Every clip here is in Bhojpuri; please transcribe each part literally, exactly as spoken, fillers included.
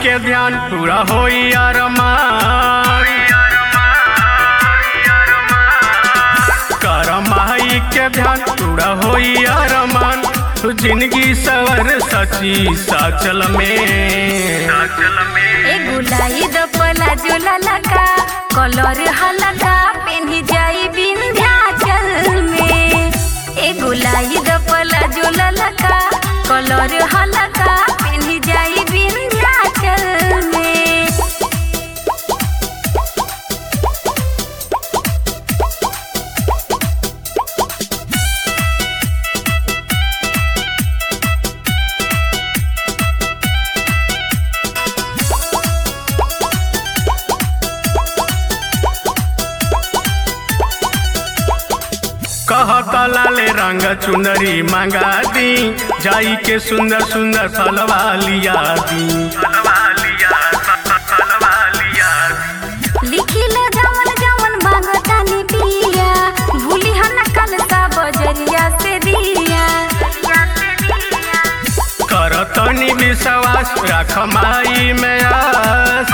के ध्यान पूरा होई अरमान, कर माई के ध्यान पूरा होई अरमान। तू जिंदगी सवर सची साचल में, साचल में ए गुलाई दपला जोला लगा कलर हलका पेन्ही जाई विंध्याचल में। ए गुलाई दपला जोला लगा कलर हलका पेन्ही जाई विंध्याचल में। कहता लाले रंग चुनरी मंगा दी, जाई के सुंदर सुंदर फलवा लिया दी, फलवा लिया, फलवा लिया दी। लिखिला जवन जवन मांगतानी पिया, भूली हन कल सा बजरिया से दिया। करतनी विश्वास रख माई में आस,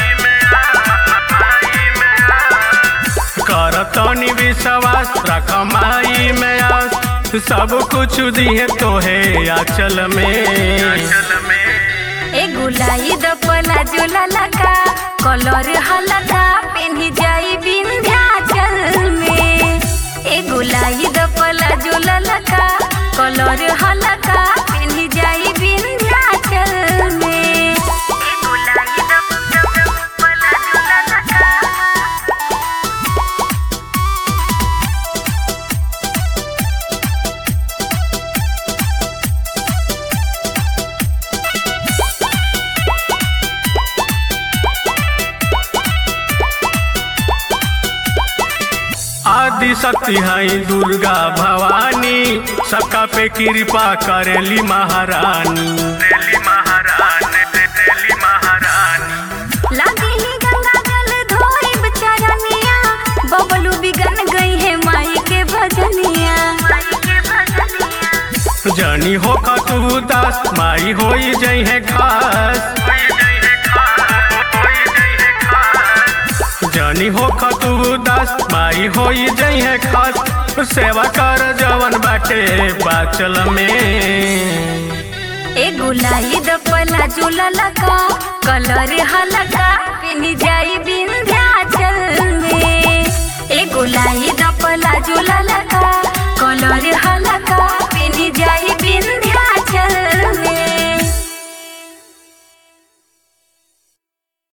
करतनी विश्वास रख माई में आस। सब कुछ दिए तो है आंचल में, आंचल में ए गुलाई दपला जोला लगा कलर हलका पेन्ही जाई विंध्याचल में। ए गुलाई दपला जोला लगा कलर हलका पेन्ही जाई विंध्याचल में। ए गुलाई दपला जोला लगा आदि शक्ति है दुर्गा भवानी, सबका पे कृपा करेली महारानी, रेली महारानी, रेली महारानी। लागिली गंगा जल धोई बचरनिया, बबलू बिगन गई है माई के भजनिया, माई के भजनिया। जनी हो तू दास माई होई जई है खास, जनी हो तू दास माई होई जई है खास। सेवा कर जवन बाटे बाचल में। ए गुलाई दपला जोला लगा कलर हलका पेन्ही जाई